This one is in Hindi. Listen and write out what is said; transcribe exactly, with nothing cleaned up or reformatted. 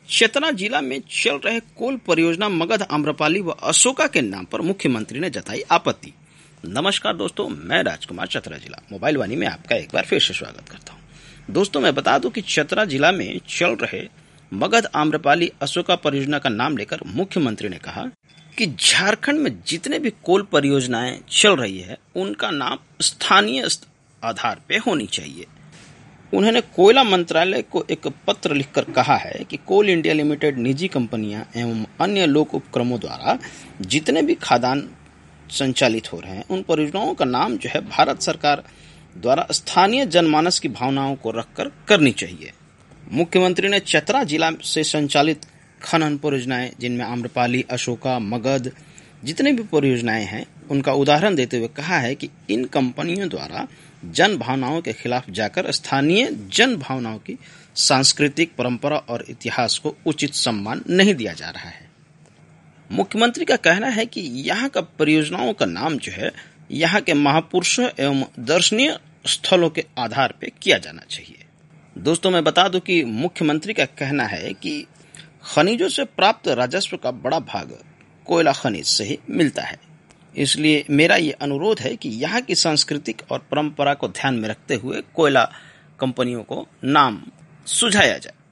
चतरा जिला में चल रहे कोल परियोजना मगध आम्रपाली व अशोका के नाम पर मुख्यमंत्री ने जताई आपत्ति। नमस्कार दोस्तों, मैं राजकुमार चतरा जिला मोबाइल वाणी में आपका एक बार फिर से स्वागत करता हूं। दोस्तों मैं बता दूं कि चतरा जिला में चल रहे मगध आम्रपाली अशोका परियोजना का नाम लेकर मुख्यमंत्री ने कहा कि झारखंड में जितने भी कोल परियोजनाएं चल रही है उनका नाम स्थानीय आधार पर होनी चाहिए। उन्होंने कोयला मंत्रालय को एक पत्र लिखकर कहा है कि कोल इंडिया लिमिटेड निजी कंपनियां एवं अन्य लोक उपक्रमों द्वारा जितने भी खदान संचालित हो रहे हैं उन परियोजनाओं का नाम जो है भारत सरकार द्वारा स्थानीय जनमानस की भावनाओं को रखकर करनी चाहिए। मुख्यमंत्री ने चतरा जिला से संचालित खनन परियोजनाएं जिनमें आम्रपाली, अशोका, मगध जितने भी परियोजनाएं हैं उनका उदाहरण देते हुए कहा है कि इन कंपनियों द्वारा जन भावनाओं के खिलाफ जाकर स्थानीय जन भावनाओं की सांस्कृतिक परंपरा और इतिहास को उचित सम्मान नहीं दिया जा रहा है। मुख्यमंत्री का कहना है कि यहाँ का परियोजनाओं का नाम जो है यहाँ के महापुरुषों एवं दर्शनीय स्थलों के आधार पर किया जाना चाहिए। दोस्तों मैं बता दूं कि मुख्यमंत्री का कहना है कि खनिजों से प्राप्त राजस्व का बड़ा भाग कोयला खनिज से ही मिलता है, इसलिए मेरा ये अनुरोध है कि यहाँ की सांस्कृतिक और परंपरा को ध्यान में रखते हुए कोयला कंपनियों को नाम सुझाया जाए।